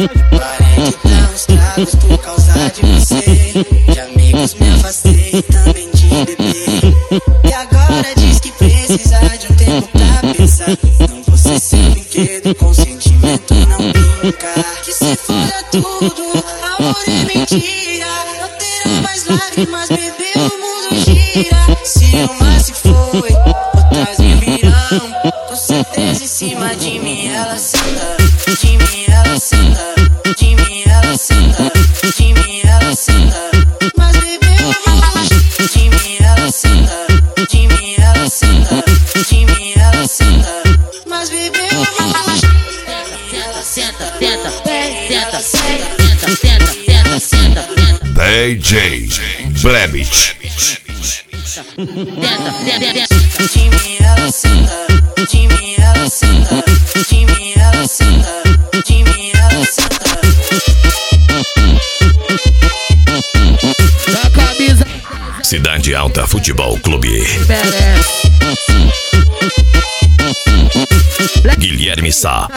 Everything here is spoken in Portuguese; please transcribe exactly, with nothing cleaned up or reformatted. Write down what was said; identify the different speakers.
Speaker 1: Parei de dar uns tragos por causa de você. De amigos me afastei, também de beber. E agora diz que precisa de um tempo pra pensar. Não vou ser seu brinquedo, com sentimento não brincar. Que se foda tudo, amor é mentira. Não terá mais lágrimas, bebê, o mundo gira. Se uma se foi, outras me virão. Com certeza em cima de mim ela senta. De mim ela senta. De mim ela senta. De mim ela senta. Mas bebê, de mim ela senta. De mim ela senta. De mim ela senta. Mas bebê, ela senta, senta, senta, senta, senta, senta, senta.
Speaker 2: D J Blebit.
Speaker 1: De mim ela senta. De mim ela senta. De mim ela senta. De mim ela senta.
Speaker 3: Da camisa
Speaker 2: Cidade Alta Futebol Clube.
Speaker 3: merece.
Speaker 2: Guilherme Sá.